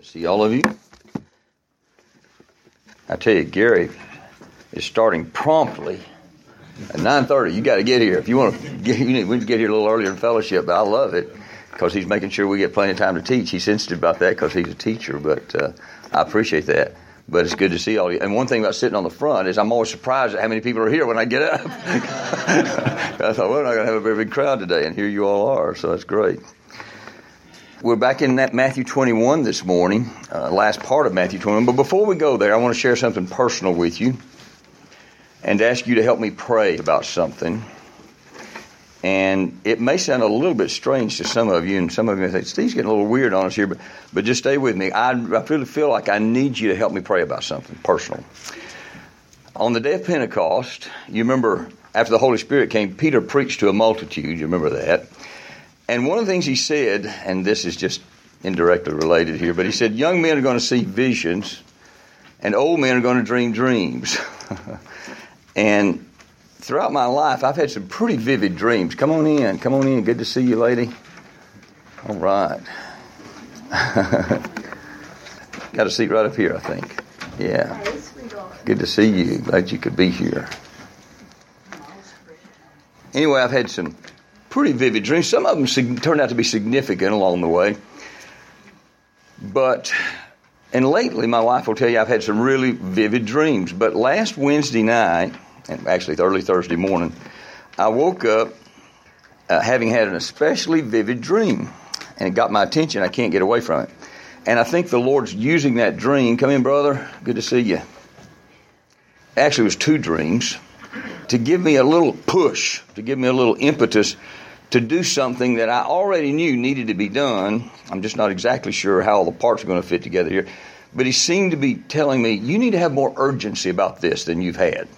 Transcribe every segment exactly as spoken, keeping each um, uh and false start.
See all of you. I tell you, Gary is starting promptly at nine thirty. You got to get here if you want to. Get, you need we need to get here a little earlier in fellowship. But I love it because he's making sure we get plenty of time to teach. He's sensitive about that because he's a teacher. But uh, I appreciate that. But it's good to see all of you. And one thing about sitting on the front is I'm always surprised at how many people are here when I get up. I thought, well, we're not going to have a very big crowd today, and here you all are. So that's great. We're back in that Matthew twenty-one this morning, uh, last part of Matthew twenty-one. But before we go there, I want to share something personal with you and ask you to help me pray about something. And it may sound a little bit strange to some of you, and some of you may think, Steve's getting a little weird on us here, but, but just stay with me. I, I really feel like I need you to help me pray about something personal. On the day of Pentecost, you remember after the Holy Spirit came, Peter preached to a multitude. You remember that? And one of the things he said, and this is just indirectly related here, but he said, young men are going to see visions, and old men are going to dream dreams. And throughout my life, I've had some pretty vivid dreams. Come on in. Come on in. Good to see you, lady. All right. Got a seat right up here, I think. Yeah. Good to see you. Glad you could be here. Anyway, I've had some pretty vivid dreams. Some of them sig- turned out to be significant along the way. But, and lately, my wife will tell you I've had some really vivid dreams. But last Wednesday night, and actually early Thursday morning, I woke up uh, having had an especially vivid dream. And it got my attention. I can't get away from it. And I think the Lord's using that dream. Come in, brother. Good to see you. Actually, it was two dreams. To give me a little push, to give me a little impetus to do something that I already knew needed to be done. I'm just not exactly sure how all the parts are going to fit together here. But he seemed to be telling me, you need to have more urgency about this than you've had.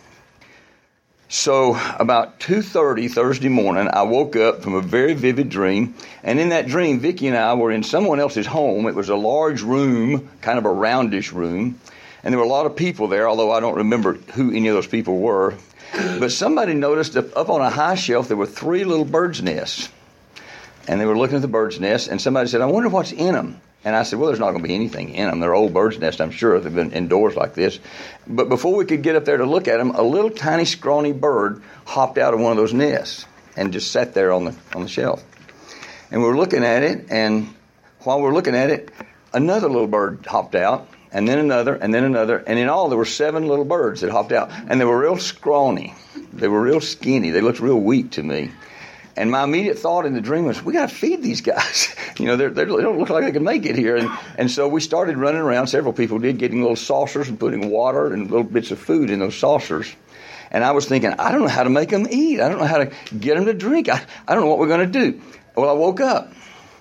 So about two thirty Thursday morning, I woke up from a very vivid dream. And in that dream, Vicki and I were in someone else's home. It was a large room, kind of a roundish room. And there were a lot of people there, although I don't remember who any of those people were. But somebody noticed up, up on a high shelf there were three little birds' nests. And they were looking at the birds' nests, and somebody said, I wonder what's in them. And I said, well, there's not going to be anything in them. They're old birds' nests, I'm sure. They've been indoors like this. But before we could get up there to look at them, a little tiny scrawny bird hopped out of one of those nests and just sat there on the on the shelf. And we were looking at it, and while we were looking at it, another little bird hopped out. And then another, and then another, and in all there were seven little birds that hopped out. And they were real scrawny. They were real skinny. They looked real weak to me. And my immediate thought in the dream was, we got to feed these guys. You know, they're, they're, they don't look like they can make it here. And, and so we started running around, several people did, getting little saucers and putting water and little bits of food in those saucers. And I was thinking, I don't know how to make them eat. I don't know how to get them to drink. I, I don't know what we're going to do. Well, I woke up.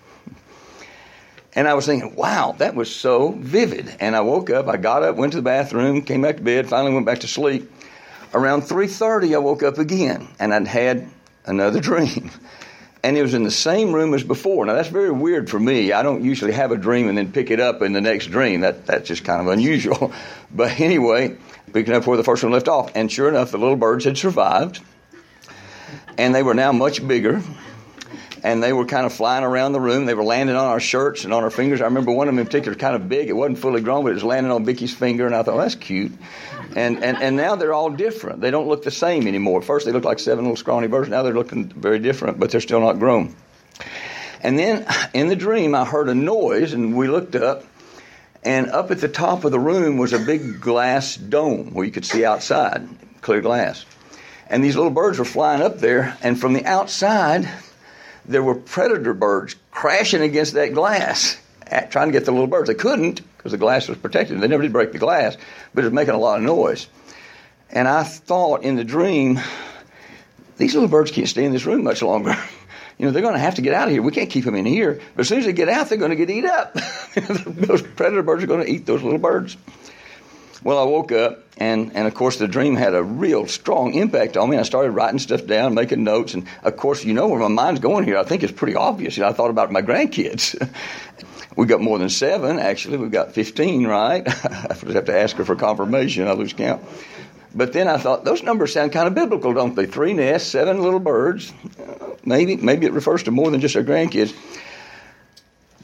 And I was thinking, wow, that was so vivid. And I woke up, I got up, went to the bathroom, came back to bed, finally went back to sleep. Around three thirty, I woke up again, and I'd had another dream. And it was in the same room as before. Now, that's very weird for me. I don't usually have a dream and then pick it up in the next dream. That That's just kind of unusual. But anyway, picking up where the first one left off. And sure enough, the little birds had survived. And they were now much bigger. And they were kind of flying around the room. They were landing on our shirts and on our fingers. I remember one of them in particular, kind of big. It wasn't fully grown, but it was landing on Vicky's finger. And I thought, well, that's cute. And, and and now they're all different. They don't look the same anymore. At first, they looked like seven little scrawny birds. Now they're looking very different, but they're still not grown. And then in the dream, I heard a noise, and we looked up. And up at the top of the room was a big glass dome where you could see outside, clear glass. And these little birds were flying up there. And from the outside, there were predator birds crashing against that glass, at, trying to get the little birds. They couldn't because the glass was protected. They never did break the glass, but it was making a lot of noise. And I thought in the dream, these little birds can't stay in this room much longer. You know, they're going to have to get out of here. We can't keep them in here. But as soon as they get out, they're going to get eat up. Those predator birds are going to eat those little birds. Well, I woke up, and, and of course, the dream had a real strong impact on me. I started writing stuff down, making notes, and of course, you know where my mind's going here. I think it's pretty obvious. You know, I thought about my grandkids. We got more than seven, actually. We've got fifteen, right? I just have to ask her for confirmation. I lose count. But then I thought, those numbers sound kind of biblical, don't they? Three nests, seven little birds. Maybe, maybe it refers to more than just our grandkids.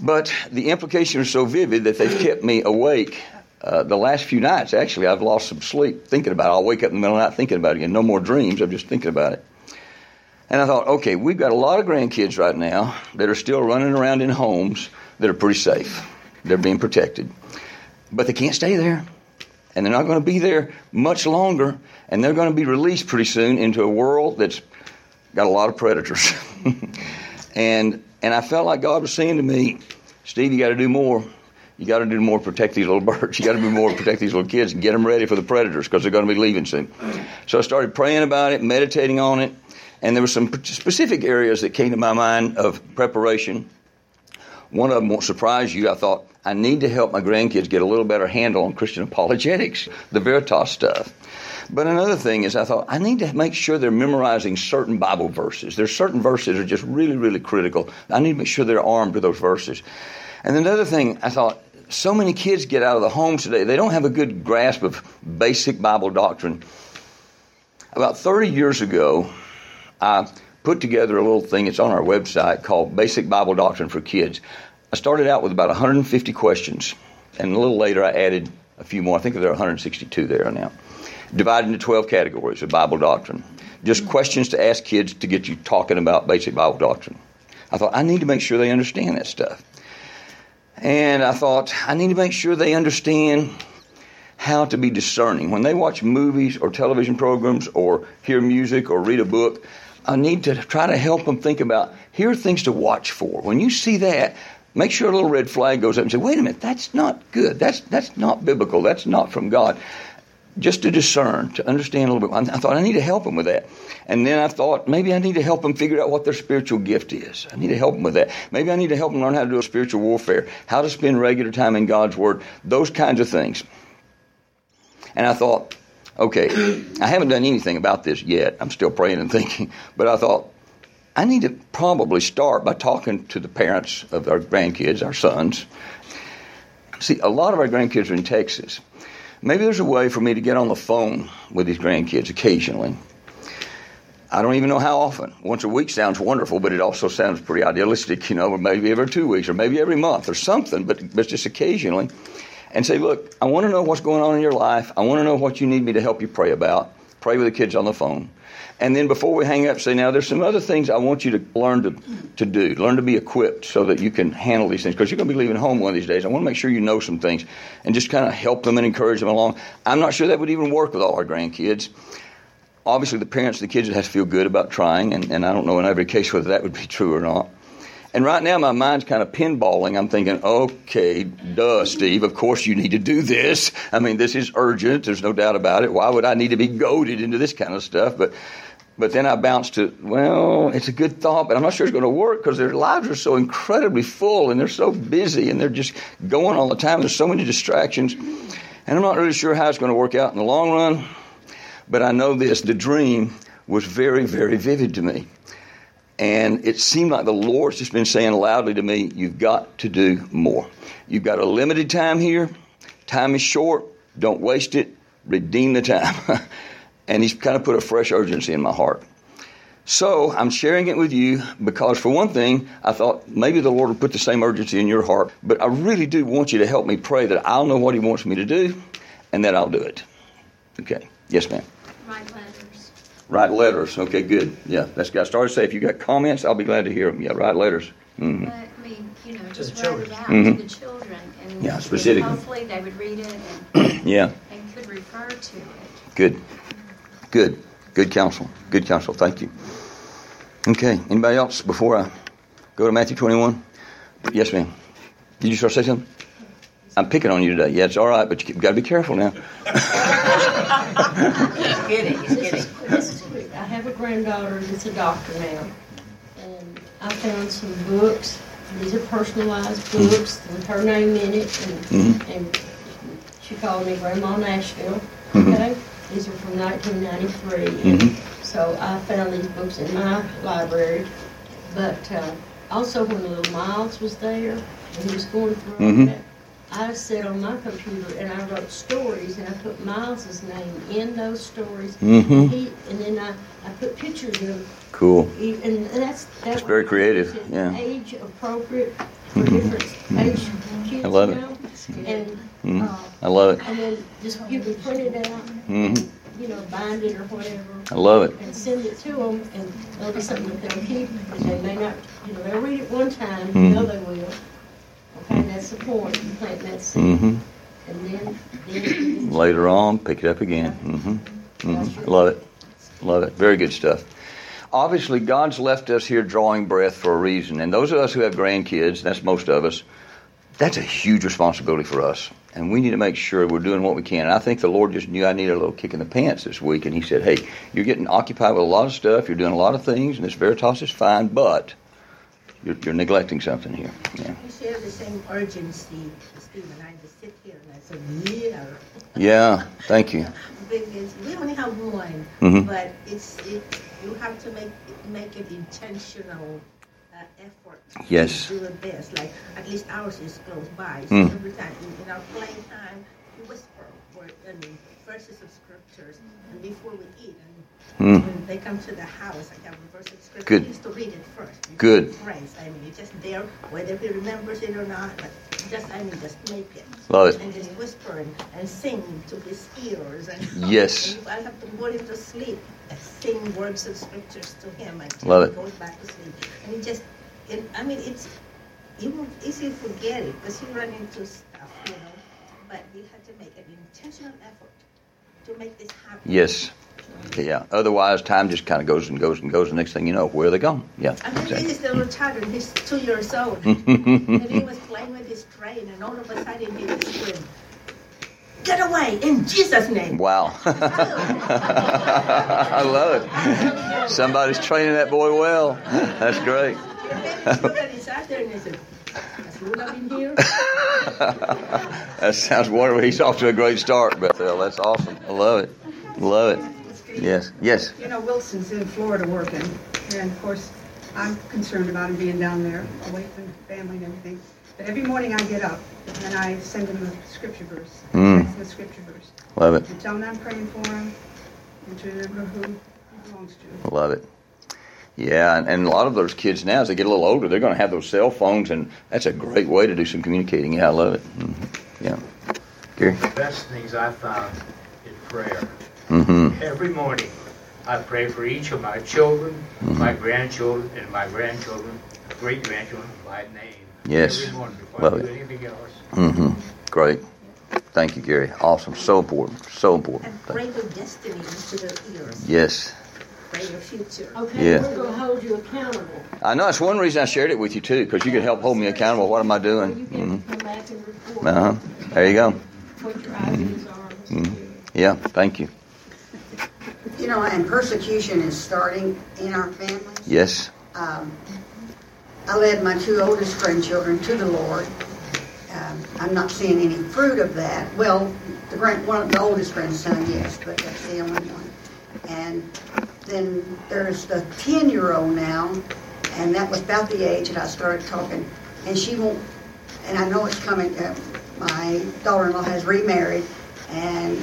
But the implications are so vivid that they've kept me awake. Uh, the last few nights, actually, I've lost some sleep thinking about it. I'll wake up in the middle of the night thinking about it again. No more dreams. I'm just thinking about it. And I thought, okay, we've got a lot of grandkids right now that are still running around in homes that are pretty safe. They're being protected. But they can't stay there. And they're not going to be there much longer. And they're going to be released pretty soon into a world that's got a lot of predators. and and I felt like God was saying to me, Steve, you got to do more. You got to do more to protect these little birds. You got to do more to protect these little kids and get them ready for the predators because they're going to be leaving soon. So I started praying about it, meditating on it, and there were some specific areas that came to my mind of preparation. One of them won't surprise you. I thought, I need to help my grandkids get a little better handle on Christian apologetics, the Veritas stuff. But another thing is I thought, I need to make sure they're memorizing certain Bible verses. There's certain verses that are just really, really critical. I need to make sure they're armed with those verses. And another thing, I thought, so many kids get out of the homes today, they don't have a good grasp of basic Bible doctrine. About thirty years ago, I put together a little thing, it's on our website, called Basic Bible Doctrine for Kids. I started out with about one hundred fifty questions, and a little later I added a few more. I think there are one hundred sixty-two there now. Divided into twelve categories of Bible doctrine. Just questions to ask kids to get you talking about basic Bible doctrine. I thought, I need to make sure they understand that stuff. And I thought, I need to make sure they understand how to be discerning. When they watch movies or television programs or hear music or read a book, I need to try to help them think about, here are things to watch for. When you see that, make sure a little red flag goes up and say, wait a minute, that's not good. That's that's not biblical. That's not from God. Just to discern, to understand a little bit. I thought I need to help them with that. And then I thought maybe I need to help them figure out what their spiritual gift is. I need to help them with that. Maybe I need to help them learn how to do a spiritual warfare, how to spend regular time in God's Word, those kinds of things. And I thought, okay, I haven't done anything about this yet. I'm still praying and thinking. But I thought, I need to probably start by talking to the parents of our grandkids, our sons. See, a lot of our grandkids are in Texas. Maybe there's a way for me to get on the phone with these grandkids occasionally. I don't even know how often. Once a week sounds wonderful, but it also sounds pretty idealistic, you know, or maybe every two weeks or maybe every month or something, but, but just occasionally. And say, look, I want to know what's going on in your life. I want to know what you need me to help you pray about. Pray with the kids on the phone. And then before we hang up, say, now there's some other things I want you to learn to, to do. Learn to be equipped so that you can handle these things. Because you're going to be leaving home one of these days. I want to make sure you know some things and just kind of help them and encourage them along. I'm not sure that would even work with all our grandkids. Obviously, the parents of the kids have to feel good about trying. And, and I don't know in every case whether that would be true or not. And right now, my mind's kind of pinballing. I'm thinking, okay, duh, Steve, of course you need to do this. I mean, this is urgent. There's no doubt about it. Why would I need to be goaded into this kind of stuff? But but then I bounce to, well, it's a good thought, but I'm not sure it's going to work because their lives are so incredibly full and they're so busy and they're just going all the time. There's so many distractions. And I'm not really sure how it's going to work out in the long run. But I know this, the dream was very, very vivid to me. And it seemed like the Lord's just been saying loudly to me, you've got to do more. You've got a limited time here. Time is short. Don't waste it. Redeem the time. And he's kind of put a fresh urgency in my heart. So I'm sharing it with you because, for one thing, I thought maybe the Lord will put the same urgency in your heart. But I really do want you to help me pray that I'll know what he wants me to do and that I'll do it. Okay. Yes, ma'am. Write letters. Write letters. Okay, good. Yeah, that's got started to say, if you got comments, I'll be glad to hear them. Yeah, write letters. Mm-hmm. But, I mean, you know, To just the write it children. out Mhm. to the children. And Yeah, specifically. hopefully they would read it and, Yeah, and could refer to it. good. Good. Good counsel. Good counsel. Thank you. Okay, anybody else before I go to Matthew twenty-one? Yes, ma'am. Did you start to say something? I'm picking on you today. Yeah, it's all right, but you've got to be careful now. He's kidding. He's kidding. This is quick. I have a granddaughter that's a doctor now, and I found some books. These are personalized books with her name in it, and, Mhm. and she called me Grandma Nashville. Mhm. Okay, these are from nineteen ninety-three. Mhm. And so I found these books in my library. But uh, also, when little Miles was there, when he was going through all Mhm. that, I sat on my computer and I wrote stories, and I put Miles's name in those stories. Mhm. He, and then I, I put pictures of, Cool. he- and that's That's very creative, yeah. Age appropriate. for different age kids I love it. now. And, Mm-hmm. uh, I love it. and then just you can print it out, Mm-hmm. you know, bind it or whatever. I love it. And send it to them, and it'll be something that they'll keep. And they may not, you know, they'll read it one time, you Mhm. know they will. Okay, that's the point. You plant that seed. Mm-hmm. And then, then Later on, pick it up again. Mm-hmm. Mm-hmm. Love it. Love it. Very good stuff. Obviously, God's left us here drawing breath for a reason. And those of us who have grandkids, that's most of us, that's a huge responsibility for us. And we need to make sure we're doing what we can. And I think the Lord just knew I needed a little kick in the pants this week. And He said, hey, you're getting occupied with a lot of stuff. You're doing a lot of things. And this Veritas is fine, but you're, you're neglecting something here. Yeah. You share the same urgency, Stephen. I just sit here and I said, yeah. Yeah. Thank you. Because we only have one, Mhm. but it's it. You have to make make it intentional uh, effort. Yes. To do the best. Like at least ours is close by. So Mm. every time in, in our playtime, we whisper or I mean, verses of scriptures, and before we eat, and Mm. when they come to the house, I have a verse of scripture. Good. He used to read it first. before Good. he prays. I mean, it's just there, whether he remembers it or not. But just I mean, just make it. Love it. And just whisper and, and sing to his ears. And Yes. and if I have to put him to sleep, I sing words of scriptures to him. I tell Love him it. he goes back to sleep. And he just, it, I mean, it's you will easily forget it because you run into stuff, you know. But you have to make an intentional effort to make this happen. Yes. Yeah. Otherwise, time just kind of goes and goes and goes. The next thing you know, where are they gone? Yeah. I mean, Exactly. this is little child, he's two years old. And he was playing with his train, and all of a sudden he just screamed, "Get away, in Jesus' name!" Wow. I love it. Somebody's training that boy well. That's great. And he sat there and he said, "Has Luna been here?" That sounds wonderful. He's off to a great start, Bethel. That's awesome. I love it. Love it. Yes. Yes. You know, Wilson's in Florida working, and of course, I'm concerned about him being down there, away from family and everything. But every morning I get up, and I send him a scripture verse. Mm. Text him a scripture verse. Love it. And tell him I'm praying for him, and to remember who he belongs to. Love it. Yeah, and, and a lot of those kids now, as they get a little older, they're going to have those cell phones, and that's a great way to do some communicating. Yeah, I love it. Mm-hmm. Yeah. Gary? The best things I found in prayer. Mm-hmm. Every morning, I pray for each of my children, Mhm. my grandchildren, and my grandchildren, great-grandchildren by name. Yes. Every morning before Love I do it. anything else. Mm-hmm. Great. Thank you, Gary. Awesome. So important. So important. And pray your destiny into their ears. Yes. Pray your future. okay, Yeah. we're going to hold you accountable. I know. That's one reason I shared it with you, too, because you can help hold me accountable. What am I You doing? can Mm-hmm. come back and report Uh-huh. There you go. what your ideas are. Mhm. Yeah. Thank you. You know, and persecution is starting in our families. Yes. Um, I led my two oldest grandchildren to the Lord. Um, I'm not seeing any fruit of that. Well, the grand, one of the oldest grandson, yes, but that's the only one. And then there's the ten-year-old now, and that was about the age that I started talking. And she won't. And I know it's coming. Uh, my daughter-in-law has remarried, and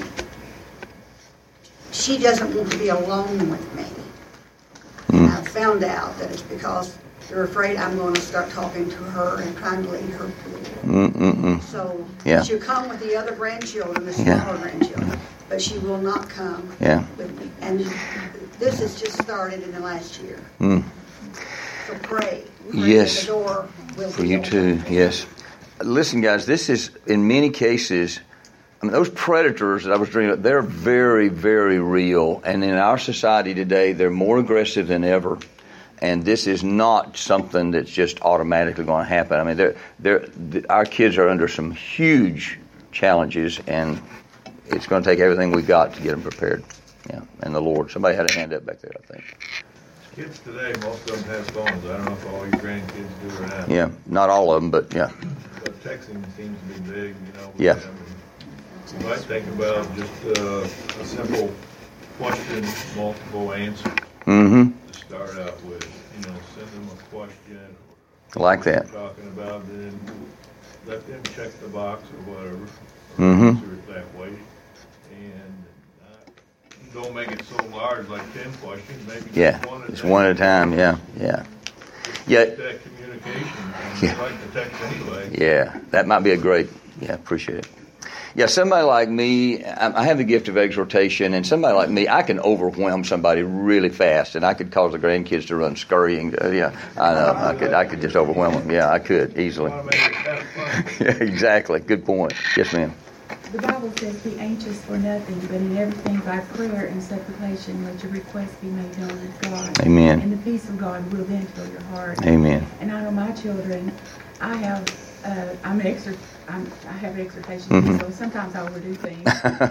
she doesn't want to be alone with me. And I found out that it's because they're afraid I'm going to start talking to her and trying to lead her to the Lord. Mm-mm-mm. So Yeah. she'll come with the other grandchildren, the Yeah. smaller grandchildren, but she will not come Yeah. with me. And this has just started in the last year. Mm. So pray. Pray Yes. that the door will For be you open. too, yes. Listen, guys, this is, in many cases, I mean, those predators that I was dreaming of, they're very, very real. And in our society today, they're more aggressive than ever. And this is not something that's just automatically going to happen. I mean, they're, they're, th- our kids are under some huge challenges, and it's going to take everything we got to get them prepared. Yeah, and the Lord. Somebody had a hand up back there, I think. Kids today, most of them have phones. I don't know if all your grandkids do or not. Yeah, not all of them, but yeah. But texting seems to be big, you know. with Yeah. them. You might think about just uh, a simple question, multiple answers Mm-hmm. to start out with. You know, send them a question. I like that. What you're talking about, then let them check the box or whatever. Or Mhm. answer it that way. And uh, don't make it so large, like ten questions. Maybe Yeah, just one at a it's time. one at a time. Yeah, yeah. Just Yeah. That communication, and Yeah. I like the text anyway. Yeah, that might be a great, yeah, appreciate it. Yeah, somebody like me, I I have the gift of exhortation, and somebody like me, I can overwhelm somebody really fast, and I could cause the grandkids to run scurrying. Uh, yeah, I know, I could, I could just overwhelm them. Yeah, I could easily. Want to make it have fun. Yeah, exactly. Good point. Yes, ma'am. The Bible says, be anxious for nothing, but in everything by prayer and supplication, let your requests be made known to God. Amen. And the peace of God will then fill your heart. Amen. And I know my children, I have, uh, I'm an exhort, I'm, I have exhortation, Mhm. so sometimes I overdo things.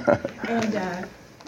and uh,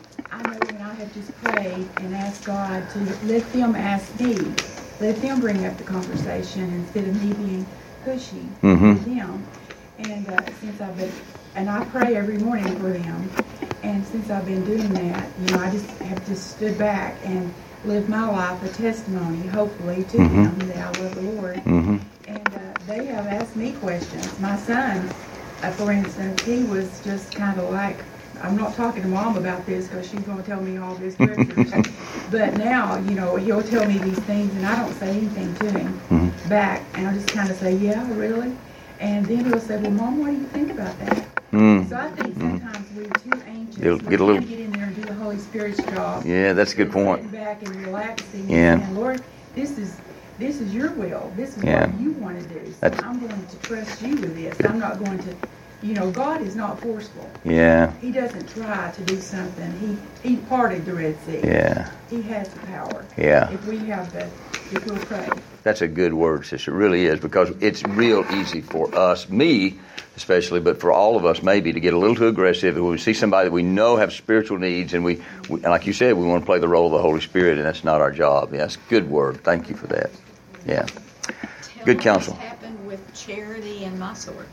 I know when I have just prayed and asked God to let them ask me, let them bring up the conversation instead of me being pushy Mhm. with them. And uh, since I've been, and I pray every morning for them, and since I've been doing that, you know, I just have just stood back and lived my life a testimony, hopefully, to Mhm. them that I love the Lord. Mm-hmm. And uh, they have asked me questions. My son, uh, for instance, he was just kind of like, I'm not talking to Mom about this because she's going to tell me all this scripture. But now, you know, he'll tell me these things and I don't say anything to him Mhm. back. And I'll just kind of say, yeah, really? And then he'll say, well, Mom, what do you think about that? Mm. So I think sometimes we're too anxious. You'll we get a little- can't get in there and do the Holy Spirit's job. Yeah, that's a good Instead of point. Sitting back and relaxing Yeah. and saying, Lord, this is this is your will. This is Yeah. what you want to do. So That's- I'm going to trust you with this. I'm not going to, you know, God is not forceful. Yeah, He doesn't try to do something. He He parted the Red Sea. yeah, He has the power. yeah. If we have the, if we'll pray. That's a good word, sister. It really is, because it's real easy for us, me especially, but for all of us maybe, to get a little too aggressive when we see somebody that we know have spiritual needs, and we, we and like you said, we want to play the role of the Holy Spirit, and that's not our job. Yeah, that's a good word. Thank you for that. Yeah. Tell Good them counsel. What's happened with Charity and my sword.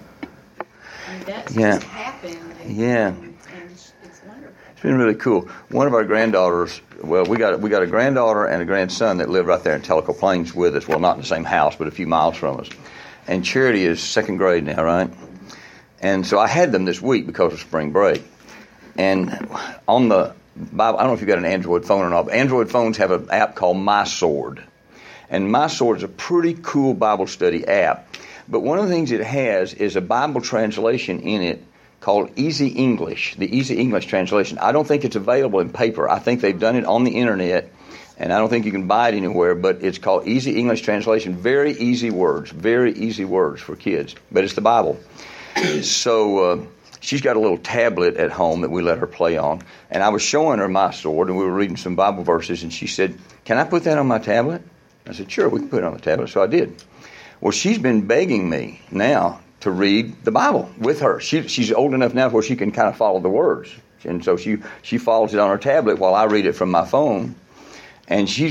I mean, that's Yeah. just happened. And, Yeah. And, and it's wonderful. It's been really cool. One of our granddaughters, well, we got we got a granddaughter and a grandson that live right there in Tellico Plains with us. Well, not in the same house, but a few miles from us. And Charity is second grade now, right? And so I had them this week because of spring break. And on the Bible, I don't know if you've got an Android phone or not, but Android phones have an app called My Sword. And My Sword is a pretty cool Bible study app. But one of the things it has is a Bible translation in it called Easy English, the Easy English translation. I don't think it's available in paper. I think they've done it on the internet, and I don't think you can buy it anywhere, but it's called Easy English Translation. Very easy words, very easy words for kids, but it's the Bible. So uh, she's got a little tablet at home that we let her play on, and I was showing her My Sword, and we were reading some Bible verses, and she said, "Can I put that on my tablet?" I said, "Sure, we can put it on the tablet." So I did. Well, she's been begging me now to read the Bible with her. She, she's old enough now where she can kind of follow the words. And so she, she follows it on her tablet while I read it from my phone. And she,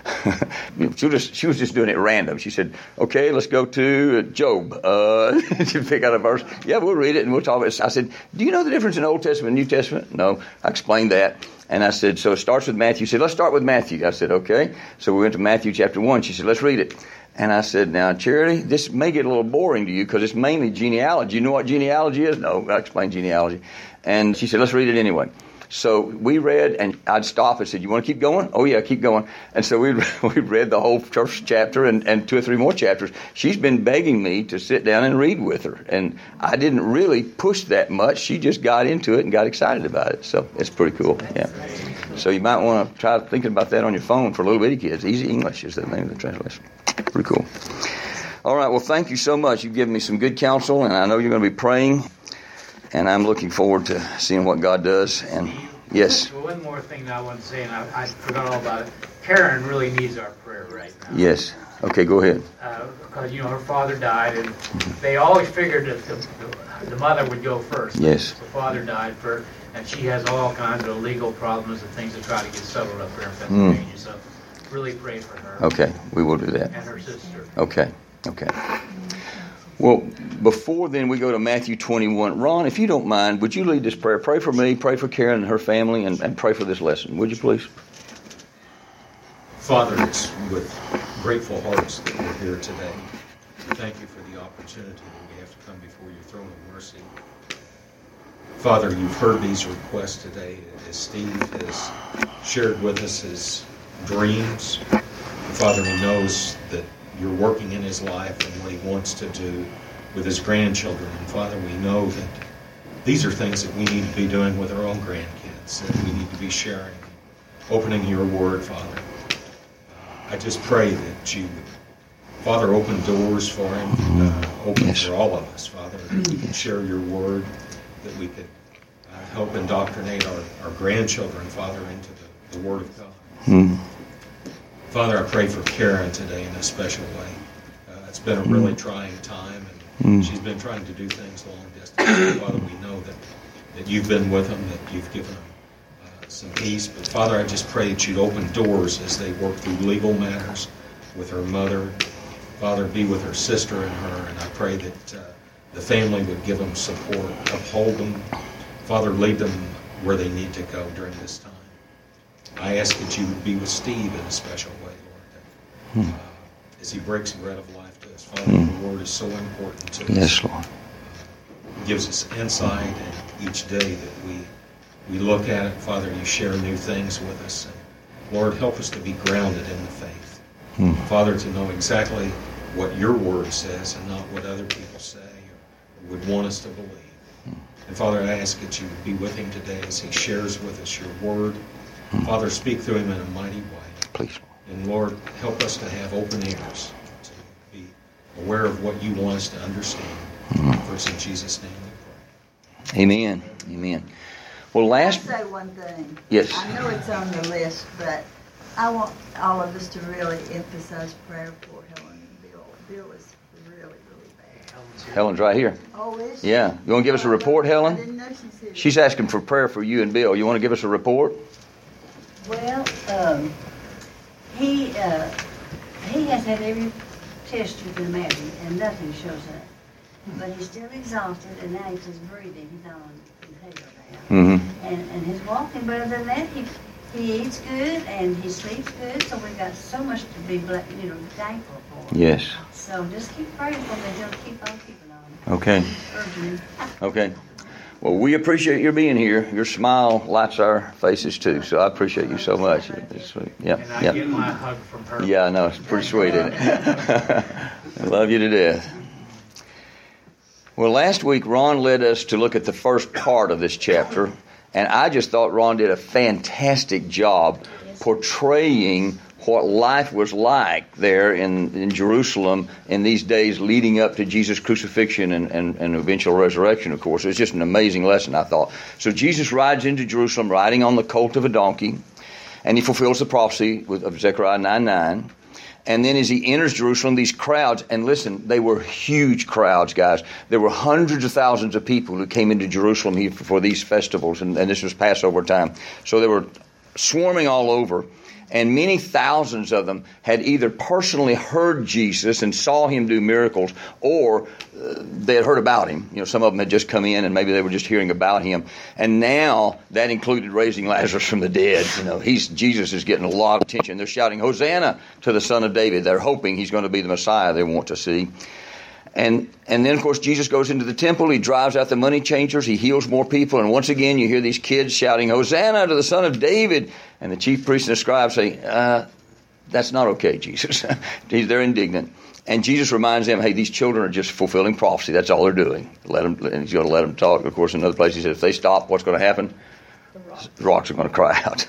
she, just, she was just doing it random. She said, "Okay, let's go to Job." Uh, she'd pick out a verse. "Yeah, we'll read it and we'll talk about it." I said, "Do you know the difference in Old Testament and New Testament?" "No." I explained that. And I said, "So it starts with Matthew." She said, "Let's start with Matthew." I said, "Okay." So we went to Matthew chapter one. She said, "Let's read it." And I said, "Now, Charity, this may get a little boring to you because it's mainly genealogy. You know what genealogy is?" "No." I explained genealogy. And she said, "Let's read it anyway." So we read, and I'd stop and said, "You want to keep going?" "Oh, yeah, keep going." And so we we read the whole first chapter and, and two or three more chapters. She's been begging me to sit down and read with her. And I didn't really push that much. She just got into it and got excited about it. So it's pretty cool. Yeah. So you might want to try thinking about that on your phone for little bitty kids. Easy English is the name of the translation. Pretty cool. All right. Well, thank you so much. You've given me some good counsel, and I know you're going to be praying. And I'm looking forward to seeing what God does. And yes. Well, one more thing that I want to say, and I, I forgot all about it. Karen really needs our prayer right now. Yes. Okay, go ahead. Uh, because, you know, her father died, and they always figured that the, the, the mother would go first. Yes. The father died first, and she has all kinds of legal problems and things to try to get settled up there in Pennsylvania. Mm. So really pray for her. Okay, we will do that. And her sister. Okay, okay. Well, before then, we go to Matthew twenty-one. Ron, if you don't mind, would you lead this prayer? Pray for me, pray for Karen and her family, and, and pray for this lesson. Would you please? Father, it's with grateful hearts that we're here today. Thank you for the opportunity that we have to come before your throne of mercy. Father, you've heard these requests today as Steve has shared with us his dreams. Father, he knows that you're working in his life and what he wants to do with his grandchildren. And Father, we know that these are things that we need to be doing with our own grandkids, that we need to be sharing, opening your word, Father. I just pray that you would, Father, open doors for him, uh, open Yes. for all of us, Father, that we can share your word, that we could uh, help indoctrinate our, our grandchildren, Father, into the, the word of God. Mm. Father, I pray for Karen today in a special way. Uh, it's been a really trying time, and Mm. she's been trying to do things long distance. Father, we know that, that you've been with them, that you've given them uh, some peace. But Father, I just pray that you'd open doors as they work through legal matters with her mother. Father, be with her sister and her, and I pray that uh, the family would give them support, uphold them. Father, lead them where they need to go during this time. I ask that you would be with Steve in a special way, Lord, that, uh, as he breaks bread of life to us. Father, Hmm. your word is so important to us. Yes, Lord. It gives us insight, and each day that we we look at it, Father, you share new things with us. And Lord, help us to be grounded in the faith. Hmm. Father, to know exactly what your word says and not what other people say or would want us to believe. And Father, I ask that you would be with him today as he shares with us your word. Father, speak through him in a mighty way. Please. And Lord, help us to have open ears, to be aware of what you want us to understand. For it's in Jesus' name we pray. Amen. Amen. Well, last... I'll say one thing. Yes. I know it's on the list, but I want all of us to really emphasize prayer for Helen and Bill. Bill is really, really bad. Helen's right here. Oh, is she? Yeah. You want to give us a report, I Helen? didn't know she's here. She's asking for prayer for you and Bill. You want to give us a report? Well, um, he uh, he has had every test you can imagine, and nothing shows up. But he's still exhausted, and now he's just breathing. He's on inhaler now. Mm-hmm. And and he's walking, but other than that, he he eats good and he sleeps good. So we've got so much to be, bla- you know, thankful for. Yes. So just keep praying for him. He'll keep on keeping on. Okay. Urging him. Okay. Well, we appreciate your being here. Your smile lights our faces too, so I appreciate you so much. It's sweet. Yeah, And I yeah. get my hug from her. Yeah, I know. It's pretty sweet, isn't it? I love you to death. Well, last week Ron led us to look at the first part of this chapter, and I just thought Ron did a fantastic job portraying what life was like there in, in Jerusalem in these days leading up to Jesus' crucifixion and, and, and eventual resurrection, of course. It was just an amazing lesson, I thought. So Jesus rides into Jerusalem riding on the colt of a donkey, and he fulfills the prophecy of Zechariah nine nine. And then as he enters Jerusalem, these crowds, and listen, they were huge crowds, guys. There were hundreds of thousands of people who came into Jerusalem here for these festivals, and, and this was Passover time. So they were swarming all over. And many thousands of them had either personally heard Jesus and saw him do miracles, or uh, they had heard about him. You know, some of them had just come in and maybe they were just hearing about him. And now that included raising Lazarus from the dead. You know, he's Jesus is getting a lot of attention. They're shouting, "Hosanna to the Son of David." They're hoping he's going to be the Messiah they want to see. And and then, of course, Jesus goes into the temple. He drives out the money changers. He heals more people. And once again, you hear these kids shouting, "Hosanna to the Son of David." And the chief priests and the scribes say, uh, that's not okay, Jesus. They're indignant. And Jesus reminds them, hey, these children are just fulfilling prophecy. That's all they're doing. Let them, and he's going to let them talk. Of course, in another place, he said, if they stop, what's going to happen? The rocks, the rocks are going to cry out.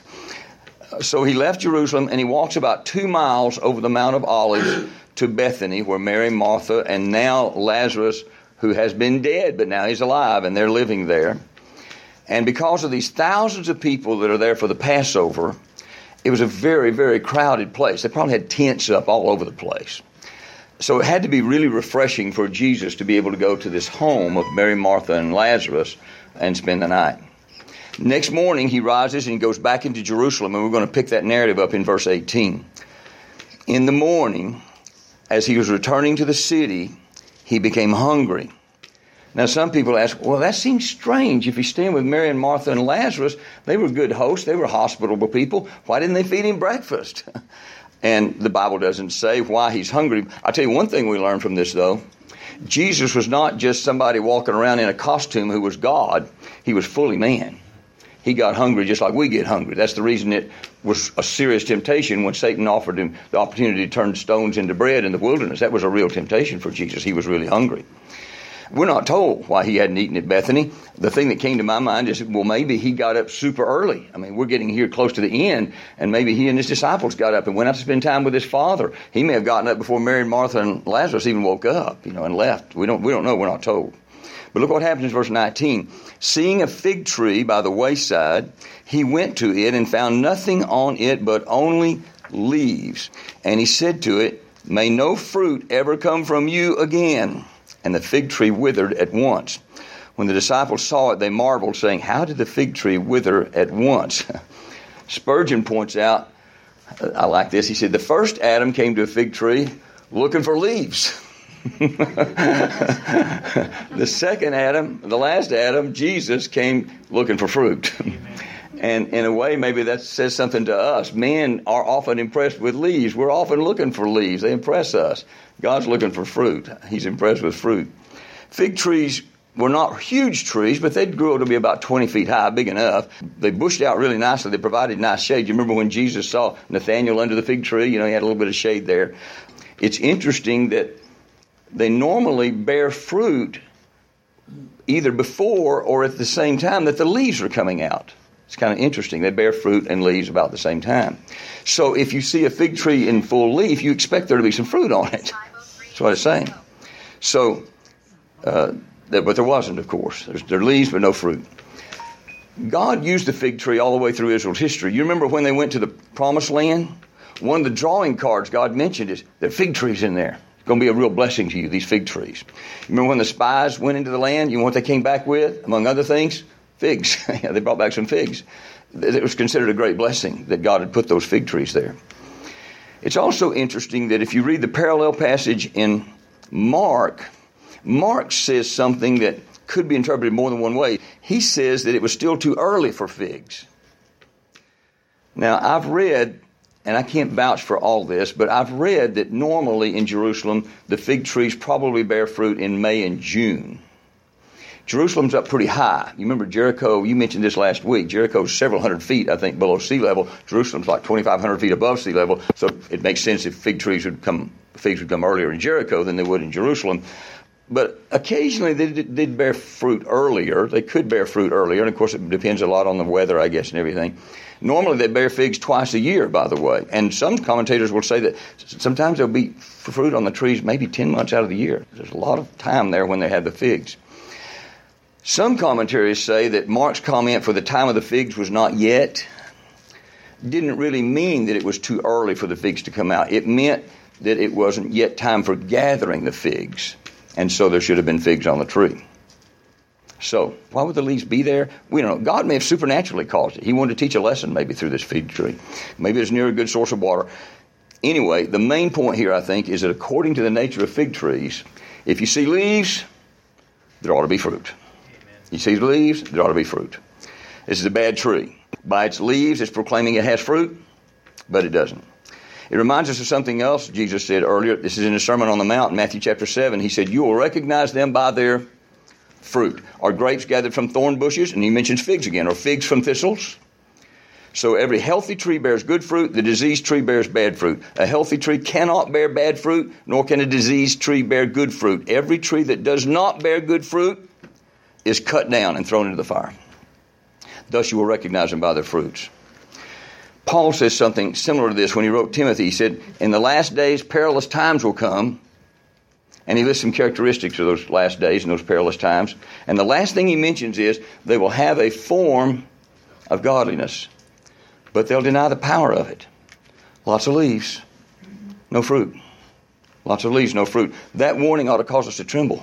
So he left Jerusalem, and he walks about two miles over the Mount of Olives to Bethany, where Mary, Martha, and now Lazarus, who has been dead, but now he's alive, and they're living there. And because of these thousands of people that are there for the Passover, it was a very, very crowded place. They probably had tents up all over the place. So it had to be really refreshing for Jesus to be able to go to this home of Mary, Martha, and Lazarus and spend the night. Next morning, he rises and he goes back into Jerusalem, and we're going to pick that narrative up in verse eighteen. In the morning, as he was returning to the city, he became hungry. Now, some people ask, well, that seems strange. If he's staying with Mary and Martha and Lazarus, they were good hosts. They were hospitable people. Why didn't they feed him breakfast? And the Bible doesn't say why he's hungry. I'll tell you one thing we learned from this, though. Jesus was not just somebody walking around in a costume who was God. He was fully man. he got hungry just like we get hungry. That's the reason it was a serious temptation when Satan offered him the opportunity to turn stones into bread in the wilderness. That was a real temptation for Jesus. He was really hungry. We're not told why he hadn't eaten at Bethany. The thing that came to my mind is, well, maybe he got up super early. I mean, we're getting here close to the end, and maybe he and his disciples got up and went out to spend time with his Father. He may have gotten up before Mary and Martha and Lazarus even woke up, you know, and left. We don't, we don't know. We're not told. But look what happens in verse nineteen. Seeing a fig tree by the wayside, he went to it and found nothing on it but only leaves. And he said to it, may no fruit ever come from you again. And the fig tree withered at once. When the disciples saw it, they marveled, saying, how did the fig tree wither at once? Spurgeon points out, I like this, he said, the first Adam came to a fig tree looking for leaves. The second Adam, the last Adam, Jesus, came looking for fruit. And in a way, maybe that says something to us. Men are often impressed with leaves. We're often looking for leaves. They impress us. God's looking for fruit. He's impressed with fruit. Fig trees were not huge trees, but they grew to be about twenty feet high, big enough. They bushed out really nicely. They provided nice shade. You remember when Jesus saw Nathanael under the fig tree? You know, he had a little bit of shade there. It's interesting that they normally bear fruit either before or at the same time that the leaves are coming out. It's kind of interesting. They bear fruit and leaves about the same time. So if you see a fig tree in full leaf, you expect there to be some fruit on it. That's what it's saying. So, uh, but there wasn't, of course. There's, there are leaves, but no fruit. God used the fig tree all the way through Israel's history. You remember when they went to the Promised Land? One of the drawing cards God mentioned is there are fig trees in there. It's going to be a real blessing to you, these fig trees. You remember when the spies went into the land? You know what they came back with, among other things? Figs. They brought back some figs. It was considered a great blessing that God had put those fig trees there. It's also interesting that if you read the parallel passage in Mark, Mark says something that could be interpreted more than one way. He says that it was still too early for figs. Now, I've read, and I can't vouch for all this, but I've read that normally in Jerusalem, the fig trees probably bear fruit in May and June. Jerusalem's up pretty high. You remember Jericho, you mentioned this last week. Jericho's several hundred feet, I think, below sea level. Jerusalem's like twenty-five hundred feet above sea level. So it makes sense if fig trees would come, figs would come earlier in Jericho than they would in Jerusalem. But occasionally they did, did bear fruit earlier. They could bear fruit earlier. And of course, it depends a lot on the weather, I guess, and everything. Normally they bear figs twice a year, by the way. And some commentators will say that sometimes there'll be fruit on the trees maybe ten months out of the year. There's a lot of time there when they have the figs. Some commentaries say that Mark's comment for the time of the figs was not yet didn't really mean that it was too early for the figs to come out. It meant that it wasn't yet time for gathering the figs, and so there should have been figs on the tree. So why would the leaves be there? We don't know. God may have supernaturally caused it. He wanted to teach a lesson maybe through this fig tree. Maybe it's near a good source of water. Anyway, the main point here, I think, is that according to the nature of fig trees, if you see leaves, there ought to be fruit. You see leaves, there ought to be fruit. This is a bad tree. By its leaves, it's proclaiming it has fruit, but it doesn't. It reminds us of something else Jesus said earlier. This is in the Sermon on the Mount in Matthew chapter seven. He said, you will recognize them by their fruit. Are grapes gathered from thorn bushes? And he mentions figs again. Or figs from thistles? So every healthy tree bears good fruit. The diseased tree bears bad fruit. A healthy tree cannot bear bad fruit, nor can a diseased tree bear good fruit. Every tree that does not bear good fruit is cut down and thrown into the fire. Thus you will recognize them by their fruits. Paul says something similar to this when he wrote Timothy. He said, in the last days, perilous times will come. And he lists some characteristics of those last days and those perilous times. And the last thing he mentions is they will have a form of godliness, but they'll deny the power of it. Lots of leaves, no fruit. Lots of leaves, no fruit. That warning ought to cause us to tremble.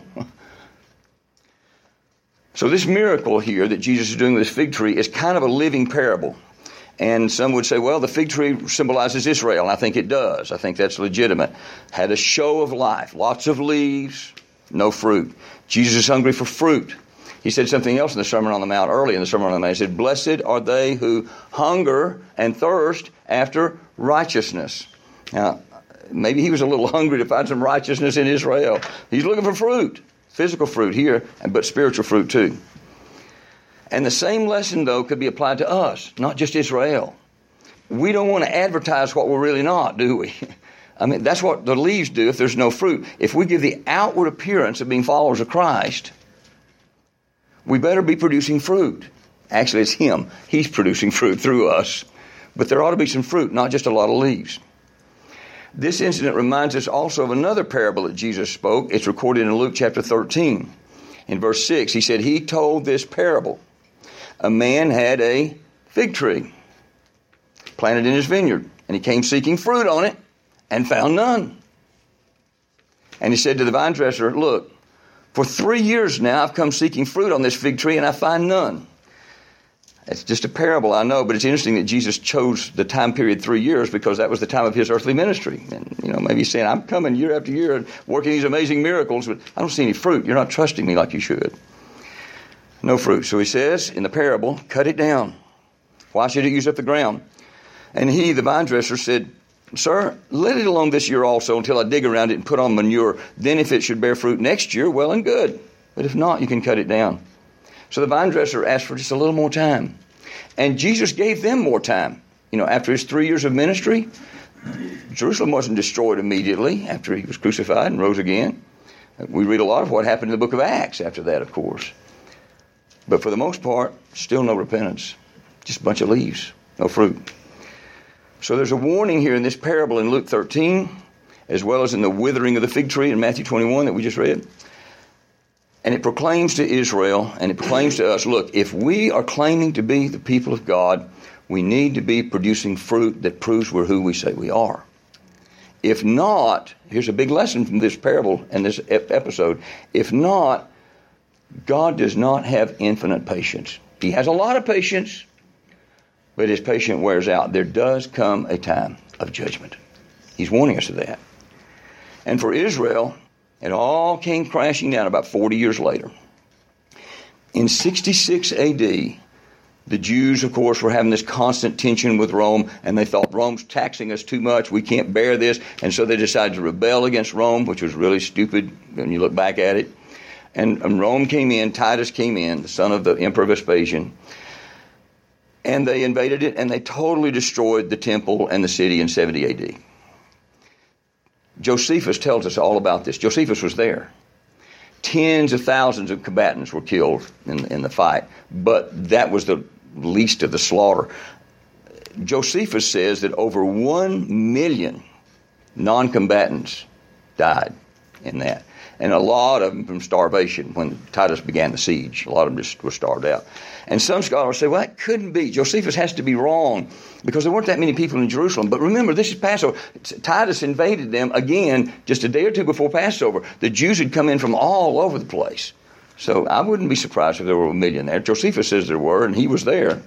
So this miracle here that Jesus is doing with this fig tree is kind of a living parable. And some would say, well, the fig tree symbolizes Israel. And I think it does. I think that's legitimate. Had a show of life. Lots of leaves, no fruit. Jesus is hungry for fruit. He said something else in the Sermon on the Mount, early in the Sermon on the Mount. He said, blessed are they who hunger and thirst after righteousness. Now, maybe he was a little hungry to find some righteousness in Israel. He's looking for fruit. Physical fruit here, but spiritual fruit too. And the same lesson, though, could be applied to us, not just Israel. We don't want to advertise what we're really not, do we? I mean, that's what the leaves do if there's no fruit. If we give the outward appearance of being followers of Christ, we better be producing fruit. Actually, it's Him. He's producing fruit through us. But there ought to be some fruit, not just a lot of leaves. This incident reminds us also of another parable that Jesus spoke. It's recorded in Luke chapter thirteen. In verse six, He said, He told this parable. A man had a fig tree planted in his vineyard, and he came seeking fruit on it and found none. And he said to the vine dresser, look, for three years now I've come seeking fruit on this fig tree and I find none. It's just a parable, I know, but it's interesting that Jesus chose the time period three years because that was the time of His earthly ministry. And, you know, maybe He's saying, I'm coming year after year and working these amazing miracles, but I don't see any fruit. You're not trusting me like you should. No fruit. So He says in the parable, cut it down. Why should it use up the ground? And he, the vine dresser, said, Sir, let it alone this year also until I dig around it and put on manure. Then if it should bear fruit next year, well and good. But if not, you can cut it down. So the vine dresser asked for just a little more time. And Jesus gave them more time. You know, after His three years of ministry, Jerusalem wasn't destroyed immediately after He was crucified and rose again. We read a lot of what happened in the book of Acts after that, of course. But for the most part, still no repentance. Just a bunch of leaves, no fruit. So there's a warning here in this parable in Luke thirteen, as well as in the withering of the fig tree in Matthew twenty-one that we just read. And it proclaims to Israel, and it proclaims to us, look, if we are claiming to be the people of God, we need to be producing fruit that proves we're who we say we are. If not, here's a big lesson from this parable and this episode. If not, God does not have infinite patience. He has a lot of patience, but His patience wears out. There does come a time of judgment. He's warning us of that. And for Israel, it all came crashing down about forty years later. In sixty-six A D, the Jews, of course, were having this constant tension with Rome, and they thought Rome's taxing us too much. We can't bear this. And so they decided to rebel against Rome, which was really stupid when you look back at it. And, and Rome came in, Titus came in, the son of the Emperor Vespasian. And they invaded it, and they totally destroyed the temple and the city in seventy A D. Josephus tells us all about this. Josephus was there. Tens of thousands of combatants were killed in, in the fight, but that was the least of the slaughter. Josephus says that over one million non-combatants died in that. And a lot of them from starvation when Titus began the siege. A lot of them just were starved out. And some scholars say, well, that couldn't be. Josephus has to be wrong because there weren't that many people in Jerusalem. But remember, this is Passover. Titus invaded them again just a day or two before Passover. The Jews had come in from all over the place. So I wouldn't be surprised if there were a million there. Josephus says there were, and he was there.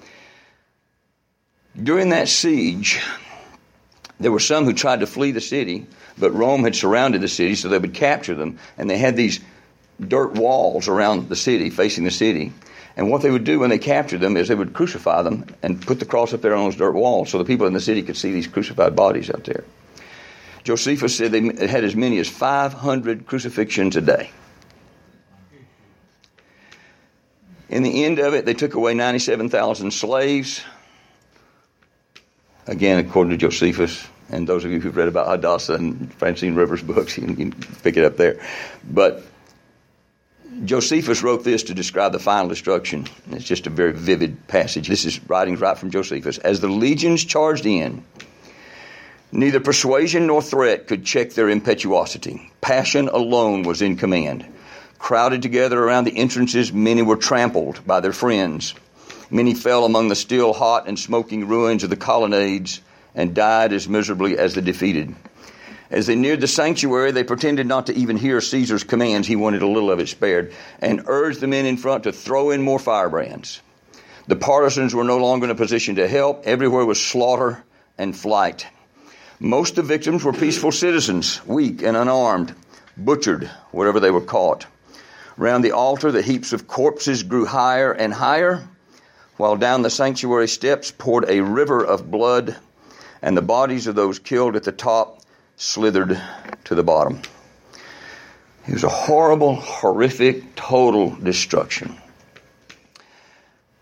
During that siege, there were some who tried to flee the city, but Rome had surrounded the city so they would capture them. And they had these dirt walls around the city, facing the city. And what they would do when they captured them is they would crucify them and put the cross up there on those dirt walls so the people in the city could see these crucified bodies out there. Josephus said they had as many as five hundred crucifixions a day. In the end of it, they took away ninety-seven thousand slaves. Again, according to Josephus, and those of you who've read about Hadassah and Francine Rivers' books, you can pick it up there. But Josephus wrote this to describe the final destruction. It's just a very vivid passage. This is writings right from Josephus. As the legions charged in, neither persuasion nor threat could check their impetuosity. Passion alone was in command. Crowded together around the entrances, many were trampled by their friends. Many fell among the still hot and smoking ruins of the colonnades and died as miserably as the defeated. As they neared the sanctuary, they pretended not to even hear Caesar's commands. He wanted a little of it spared, and urged the men in front to throw in more firebrands. The partisans were no longer in a position to help. Everywhere was slaughter and flight. Most of the victims were peaceful citizens, weak and unarmed, butchered wherever they were caught. Round the altar, the heaps of corpses grew higher and higher, while down the sanctuary steps poured a river of blood, and the bodies of those killed at the top slithered to the bottom. It was a horrible, horrific, total destruction.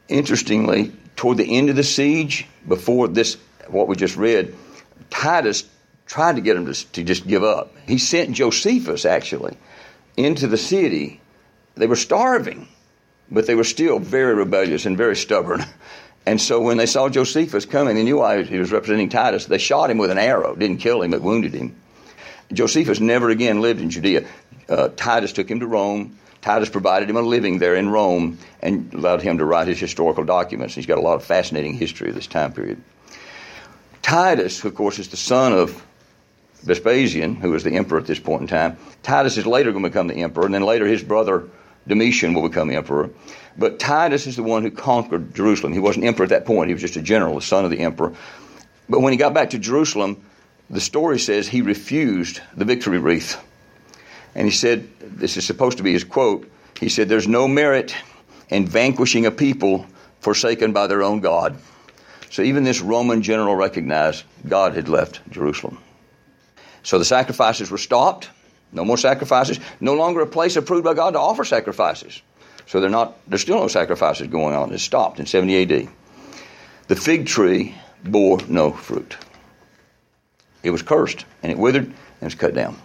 Interestingly, toward the end of the siege, before this, what we just read, Titus tried to get them to, to just give up. He sent Josephus, actually, into the city. They were starving, but they were still very rebellious and very stubborn. And so when they saw Josephus coming, they knew why he was representing Titus. They shot him with an arrow. Didn't kill him, but wounded him. Josephus never again lived in Judea. Uh, Titus took him to Rome. Titus provided him a living there in Rome and allowed him to write his historical documents. He's got a lot of fascinating history of this time period. Titus, of course, is the son of Vespasian, who was the emperor at this point in time. Titus is later going to become the emperor, and then later his brother Domitian will become emperor. But Titus is the one who conquered Jerusalem. He wasn't emperor at that point. He was just a general, the son of the emperor. But when he got back to Jerusalem, the story says he refused the victory wreath. And he said, this is supposed to be his quote, he said, "There's no merit in vanquishing a people forsaken by their own God." So even this Roman general recognized God had left Jerusalem. So the sacrifices were stopped. No more sacrifices. No longer a place approved by God to offer sacrifices. So they're not. There's still no sacrifices going on. It stopped in seventy A D. The fig tree bore no fruit. It was cursed, and it withered, and it was cut down.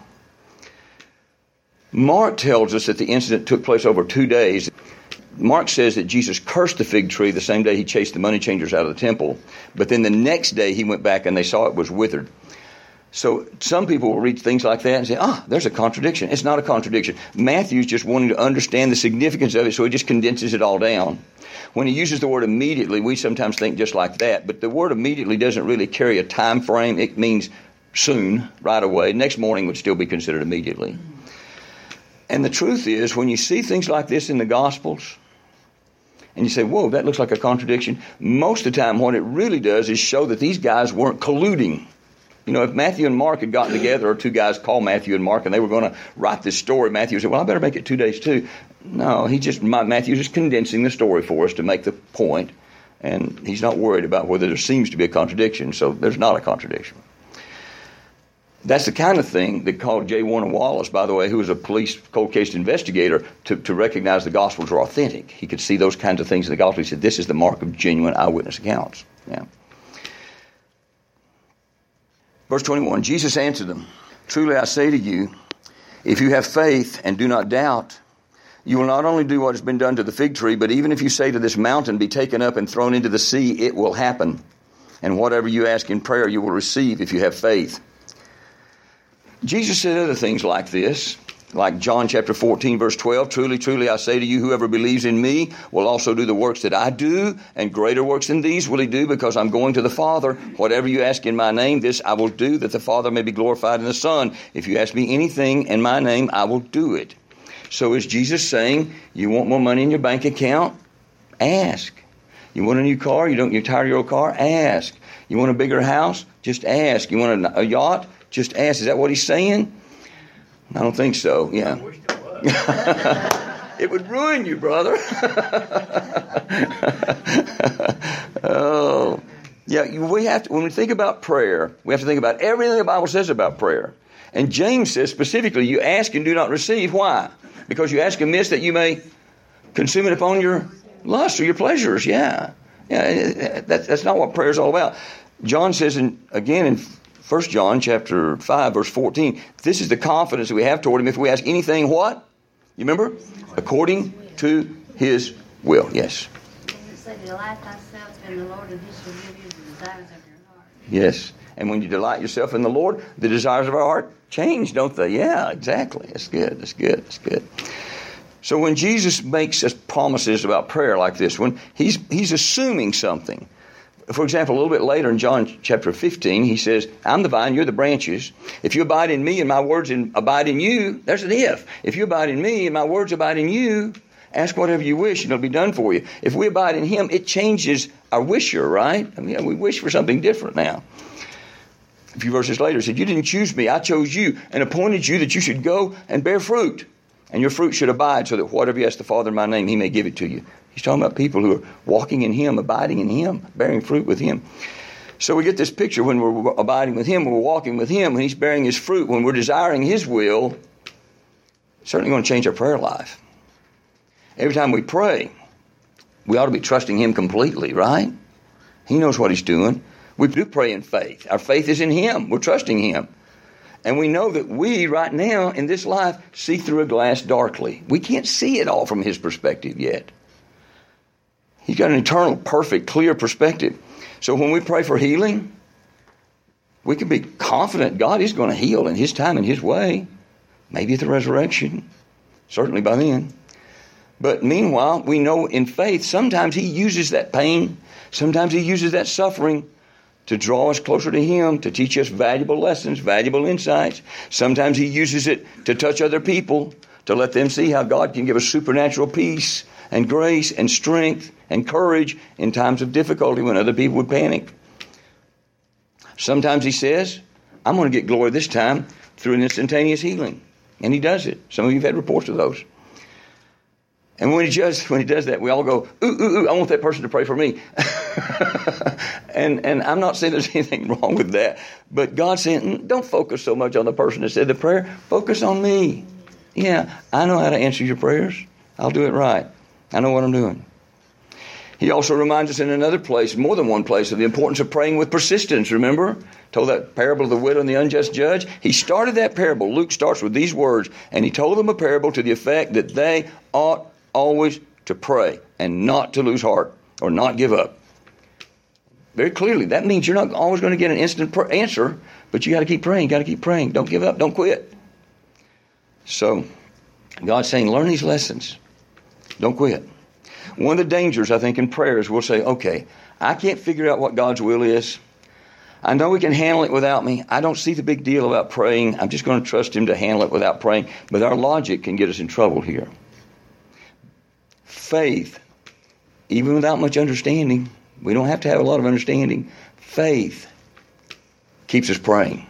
Mark tells us that the incident took place over two days. Mark says that Jesus cursed the fig tree the same day he chased the money changers out of the temple. But then the next day he went back and they saw it was withered. So some people will read things like that and say, ah, there's a contradiction. It's not a contradiction. Matthew's just wanting to understand the significance of it, so he just condenses it all down. When he uses the word immediately, we sometimes think just like that. But the word immediately doesn't really carry a time frame. It means soon, right away. Next morning would still be considered immediately. And the truth is, when you see things like this in the Gospels, and you say, whoa, that looks like a contradiction, most of the time what it really does is show that these guys weren't colluding. You know, if Matthew and Mark had gotten together, or two guys called Matthew and Mark, and they were going to write this story, Matthew said, well, I better make it two days too. No, he just, Matthew's just condensing the story for us to make the point, and he's not worried about whether there seems to be a contradiction, so there's not a contradiction. That's the kind of thing that called J. Warner Wallace, by the way, who was a police cold case investigator, to, to recognize the Gospels are authentic. He could see those kinds of things in the Gospels. He said, this is the mark of genuine eyewitness accounts. Yeah. Verse twenty-one, Jesus answered them, "Truly I say to you, if you have faith and do not doubt, you will not only do what has been done to the fig tree, but even if you say to this mountain, be taken up and thrown into the sea, it will happen. And whatever you ask in prayer, you will receive if you have faith." Jesus said other things like this, like John chapter fourteen, verse twelve, "Truly, truly, I say to you, whoever believes in me will also do the works that I do, and greater works than these will he do, because I'm going to the Father. Whatever you ask in my name, this I will do, that the Father may be glorified in the Son. If you ask me anything in my name, I will do it." So is Jesus saying, you want more money in your bank account? Ask. You want a new car? You don't, you're tired of your old car? Ask. You want a bigger house? Just ask. You want a, a yacht? Just ask. Is that what he's saying? I don't think so. Yeah. I wish it was. It would ruin you, brother. Oh, yeah. We have to. When we think about prayer, we have to think about everything the Bible says about prayer. And James says specifically, "You ask and do not receive." Why? Because you ask amiss that you may consume it upon your lust or your pleasures. Yeah, yeah. That, that's not what prayer is all about. John says, in, again in First John chapter five, verse fourteen, this is the confidence that we have toward him if we ask anything, what? You remember? According to his will. Yes. It said, "Delight thyself in the Lord, and he shall give you the desires of your heart." Yes. And when you delight yourself in the Lord, the desires of our heart change, don't they? Yeah, exactly. That's good. That's good. That's good. So when Jesus makes us promises about prayer like this, when he's he's assuming something. For example, a little bit later in John chapter fifteen, he says, "I'm the vine, you're the branches. If you abide in me and my words in, abide in you," there's an if. "If you abide in me and my words abide in you, ask whatever you wish and it'll be done for you." If we abide in him, it changes our wisher, right? I mean, we wish for something different now. A few verses later, he said, "You didn't choose me, I chose you and appointed you that you should go and bear fruit. And your fruit should abide, so that whatever you ask the Father in my name, he may give it to you." He's talking about people who are walking in him, abiding in him, bearing fruit with him. So we get this picture when we're abiding with him, when we're walking with him, when he's bearing his fruit, when we're desiring his will, it's certainly going to change our prayer life. Every time we pray, we ought to be trusting Him completely, right? He knows what He's doing. We do pray in faith. Our faith is in Him. We're trusting Him. And we know that we, right now, in this life, see through a glass darkly. We can't see it all from His perspective yet. He's got an eternal, perfect, clear perspective. So when we pray for healing, we can be confident God is going to heal in His time and His way. Maybe at the resurrection. Certainly by then. But meanwhile, we know in faith, sometimes He uses that pain, sometimes He uses that suffering to draw us closer to Him, to teach us valuable lessons, valuable insights. Sometimes He uses it to touch other people, to let them see how God can give us supernatural peace and grace and strength and courage in times of difficulty when other people would panic. Sometimes He says, I'm going to get glory this time through an instantaneous healing. And He does it. Some of you have had reports of those. And when he does, when he does that, we all go, ooh, ooh, ooh, I want that person to pray for me. and and I'm not saying there's anything wrong with that. But God's saying, don't focus so much on the person that said the prayer. Focus on me. Yeah, I know how to answer your prayers. I'll do it right. I know what I'm doing. He also reminds us in another place, more than one place, of the importance of praying with persistence. Remember? Told that parable of the widow and the unjust judge. He started that parable. Luke starts with these words. And he told them a parable to the effect that they ought always to pray and not to lose heart or not give up. Very clearly, that means you're not always going to get an instant answer, but you got to keep praying, got to keep praying. Don't give up, don't quit. So, God's saying, learn these lessons. Don't quit. One of the dangers, I think, in prayer is we'll say, okay, I can't figure out what God's will is. I know He can handle it without me. I don't see the big deal about praying. I'm just going to trust Him to handle it without praying. But our logic can get us in trouble here. Faith, even without much understanding, we don't have to have a lot of understanding. Faith keeps us praying.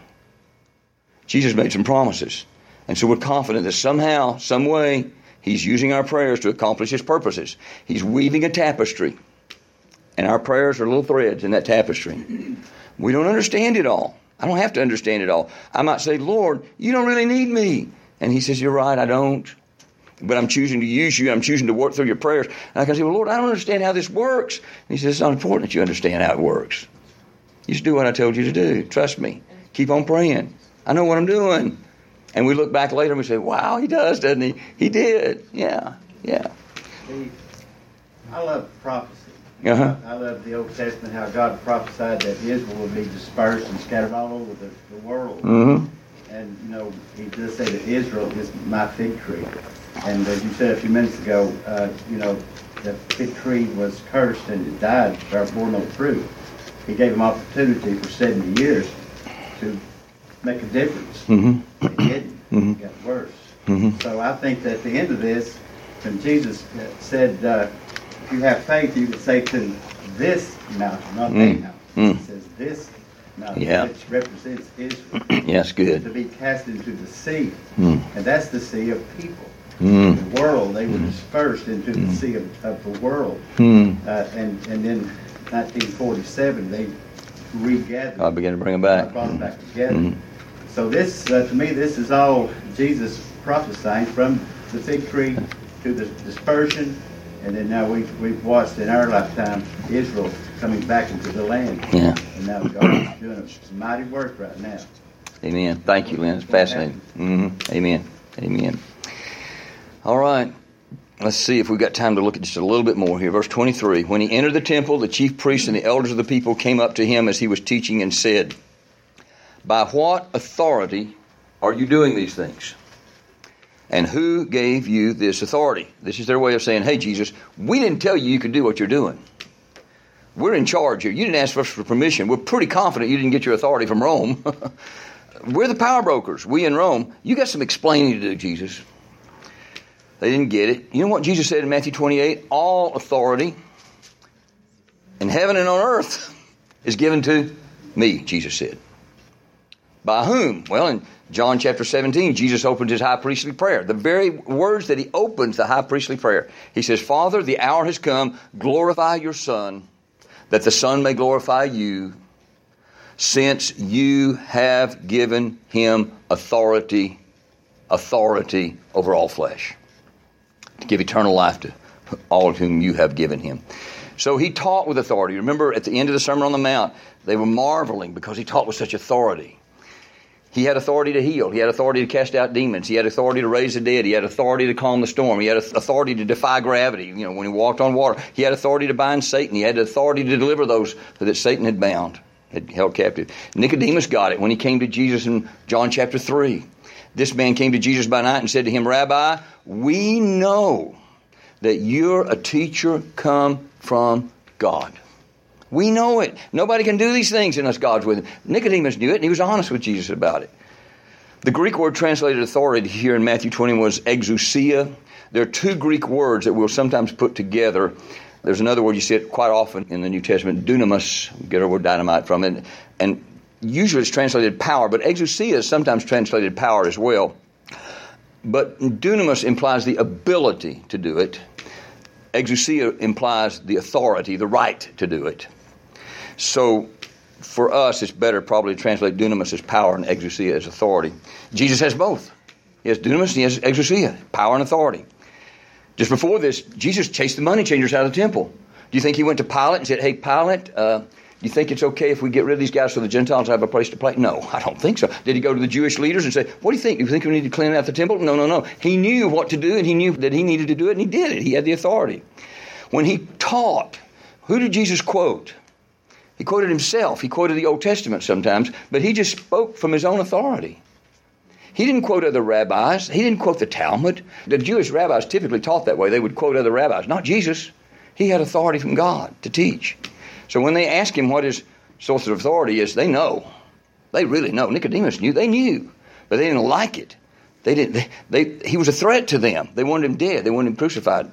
Jesus made some promises. And so we're confident that somehow, some way, He's using our prayers to accomplish His purposes. He's weaving a tapestry. And our prayers are little threads in that tapestry. We don't understand it all. I don't have to understand it all. I might say, Lord, you don't really need me. And He says, you're right, I don't. But I'm choosing to use you. I'm choosing to work through your prayers. And I can say, well, Lord, I don't understand how this works. And He says, it's not important that you understand how it works. You just do what I told you to do. Trust me. Keep on praying. I know what I'm doing. And we look back later and we say, wow, He does, doesn't He? He did. Yeah, yeah. Steve, I love prophecy. Uh-huh. I love the Old Testament, how God prophesied that Israel would be dispersed and scattered all over the, the world. Mm-hmm. And, you know, He does say that Israel is my fig tree. And as you said a few minutes ago, uh, you know, the fig tree was cursed and it died, or bore no fruit. He gave them opportunity for seventy years to make a difference. Mm-hmm. It didn't. Mm-hmm. It got worse. Mm-hmm. So I think that at the end of this, when Jesus said, uh, if you have faith, you can say to this mountain, not Mm. a mountain. Mm. He says this mountain, Yeah. which represents Israel. Yes, good. To be cast into the sea. Mm. And that's the sea of people. Mm. The world, they were Mm. dispersed into Mm. the sea of, of the world. Mm. Uh, and, and then nineteen forty-seven, they regathered. God began to bring them back. Brought them back together. Mm. So this, uh, to me, this is all Jesus prophesying from the fig tree to the dispersion, and then now we've, we've watched in our lifetime Israel coming back into the land. Yeah. And now God is doing a mighty work right now. Amen. Thank you, Lynn. It's fascinating. Mm-hmm. Amen. Amen. All right. Let's see if we've got time to look at just a little bit more here. Verse twenty-three. When He entered the temple, the chief priests and the elders of the people came up to Him as He was teaching and said, by what authority are you doing these things? And who gave you this authority? This is their way of saying, hey, Jesus, we didn't tell you you could do what you're doing. We're in charge here. You didn't ask us for permission. We're pretty confident you didn't get your authority from Rome. We're the power brokers. We in Rome. You got some explaining to do, Jesus. They didn't get it. You know what Jesus said in Matthew twenty-eight? All authority in heaven and on earth is given to me, Jesus said. By whom? Well, in John chapter seventeen, Jesus opens His high priestly prayer. The very words that He opens the high priestly prayer. He says, Father, the hour has come. Glorify your Son, that the Son may glorify you, since you have given Him authority, authority over all flesh, to give eternal life to all of whom you have given him. So he taught with authority. Remember at the end of the Sermon on the Mount, they were marveling because he taught with such authority. He had authority to heal. He had authority to cast out demons. He had authority to raise the dead. He had authority to calm the storm. He had authority to defy gravity. You know, when he walked on water, he had authority to bind Satan. He had authority to deliver those that Satan had bound, had held captive. Nicodemus got it when he came to Jesus in John chapter three. This man came to Jesus by night and said to him, "Rabbi, we know that you're a teacher come from God." We know it. Nobody can do these things unless God's with him. Nicodemus knew it, and he was honest with Jesus about it. The Greek word translated authority here in Matthew twenty was exousia. There are two Greek words that we'll sometimes put together. There's another word you see it quite often in the New Testament, dunamis. We get our word dynamite from it. And usually it's translated power, but exousia is sometimes translated power as well. But dunamis implies the ability to do it. Exousia implies the authority, the right to do it. So for us, it's better probably to translate dunamis as power and exousia as authority. Jesus has both. He has dunamis and he has exousia, power and authority. Just before this, Jesus chased the money changers out of the temple. Do you think he went to Pilate and said, "Hey, Pilate, uh, do you think it's okay if we get rid of these guys so the Gentiles have a place to play?" No, I don't think so. Did he go to the Jewish leaders and say, "What do you think? Do you think we need to clean out the temple?" No, no, no. He knew what to do, and he knew that he needed to do it, and he did it. He had the authority. When he taught, who did Jesus quote? He quoted himself. He quoted the Old Testament sometimes, but he just spoke from his own authority. He didn't quote other rabbis. He didn't quote the Talmud. The Jewish rabbis typically taught that way. They would quote other rabbis, not Jesus. He had authority from God to teach. So when they ask him what his source of authority is, they know. They really know. Nicodemus knew. They knew. But they didn't like it. They didn't. They, they, he was a threat to them. They wanted him dead. They wanted him crucified.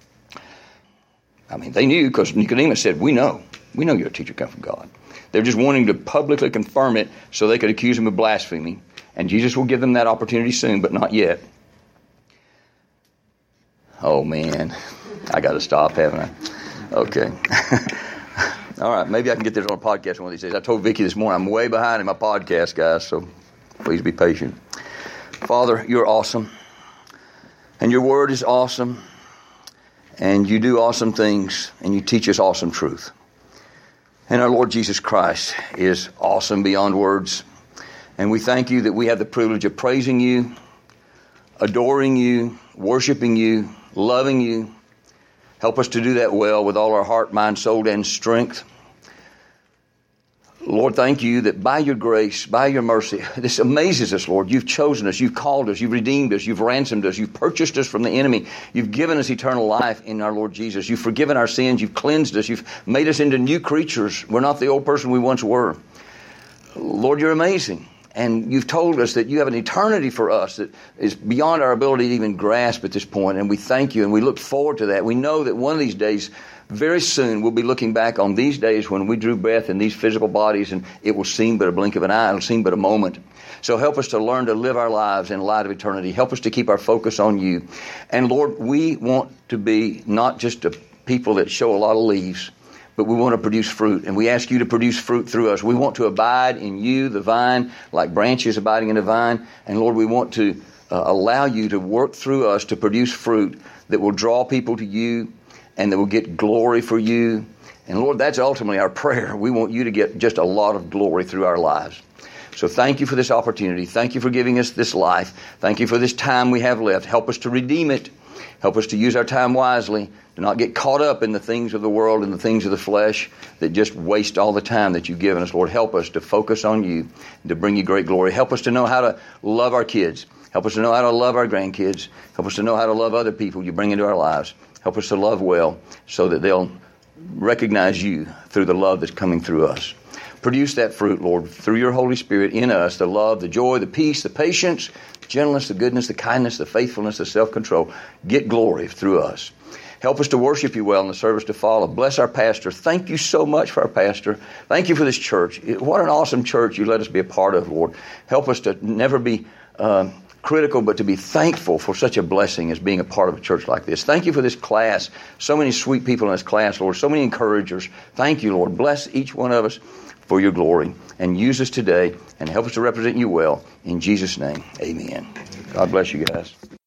I mean, they knew because Nicodemus said, "We know. We know you're a teacher come from God." They're just wanting to publicly confirm it so they could accuse him of blasphemy. And Jesus will give them that opportunity soon, but not yet. Oh, man. I got to stop, haven't I? Okay. All right. Maybe I can get this on a podcast one of these days. I told Vicki this morning, I'm way behind in my podcast, guys, so please be patient. Father, you're awesome. And your word is awesome. And you do awesome things. And you teach us awesome truth. And our Lord Jesus Christ is awesome beyond words. And we thank you that we have the privilege of praising you, adoring you, worshiping you, loving you. Help us to do that well with all our heart, mind, soul, and strength. Lord, thank you that by your grace, by your mercy, this amazes us, Lord. You've chosen us, you've called us, you've redeemed us, you've ransomed us, you've purchased us from the enemy. You've given us eternal life in our Lord Jesus. You've forgiven our sins, you've cleansed us, you've made us into new creatures. We're not the old person we once were. Lord, you're amazing. And you've told us that you have an eternity for us that is beyond our ability to even grasp at this point. And we thank you and we look forward to that. We know that one of these days, very soon, we'll be looking back on these days when we drew breath in these physical bodies, and it will seem but a blink of an eye. It will seem but a moment. So help us to learn to live our lives in light of eternity. Help us to keep our focus on you. And Lord, we want to be not just a people that show a lot of leaves, but we want to produce fruit, and we ask you to produce fruit through us. We want to abide in you, the vine, like branches abiding in the vine. And Lord, we want to uh, allow you to work through us to produce fruit that will draw people to you and that will get glory for you. And Lord, that's ultimately our prayer. We want you to get just a lot of glory through our lives. So thank you for this opportunity. Thank you for giving us this life. Thank you for this time we have left. Help us to redeem it. Help us to use our time wisely, to not get caught up in the things of the world and the things of the flesh that just waste all the time that you've given us. Lord, help us to focus on you and to bring you great glory. Help us to know how to love our kids. Help us to know how to love our grandkids. Help us to know how to love other people you bring into our lives. Help us to love well so that they'll recognize you through the love that's coming through us. Produce that fruit, Lord, through your Holy Spirit in us, the love, the joy, the peace, the patience, the gentleness, the goodness, the kindness, the faithfulness, the self-control. Get glory through us. Help us to worship you well in the service to follow. Bless our pastor. Thank you so much for our pastor. Thank you for this church. What an awesome church you let us be a part of, Lord. Help us to never be uh, critical, but to be thankful for such a blessing as being a part of a church like this. Thank you for this class. So many sweet people in this class, Lord. So many encouragers. Thank you, Lord. Bless each one of us for your glory. And use us today and help us to represent you well. In Jesus' name, amen. God bless you guys.